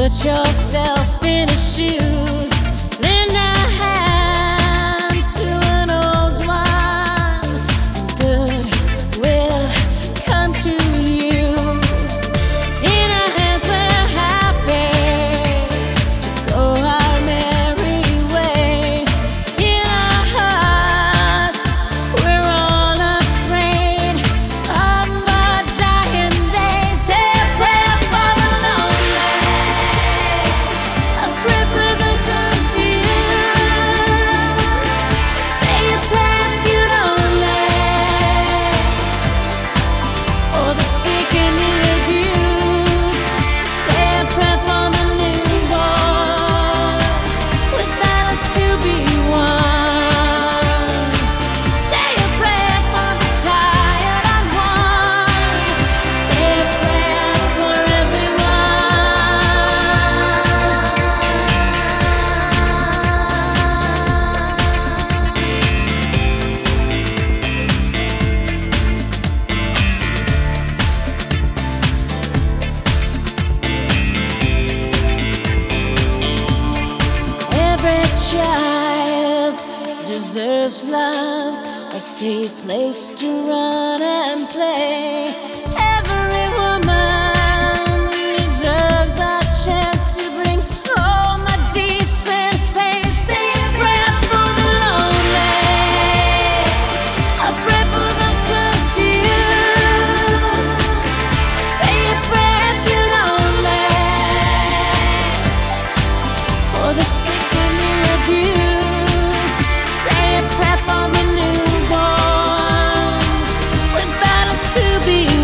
Put yourself in his shoes. Lend a hand to an old one. Good will come to you. In our hands we're happy to go our merry way. In our hearts we're all afraid of our dying days. Say a prayer for the lonely, a prayer for the confused. Say a prayer if you don't lay, for the sick and the abused. Say a prayer for the newborn, with battles to be won. Say a prayer for the tired and worn. Say a prayer for every child deserves love, a safe place to run and play. Every woman deserves a chance to bring home a decent pay. Say a prayer for the lonely, a prayer for the confused. Say a prayer if you don't lay, for the sick and the abused. Say a prayer for the newborn, with battles to be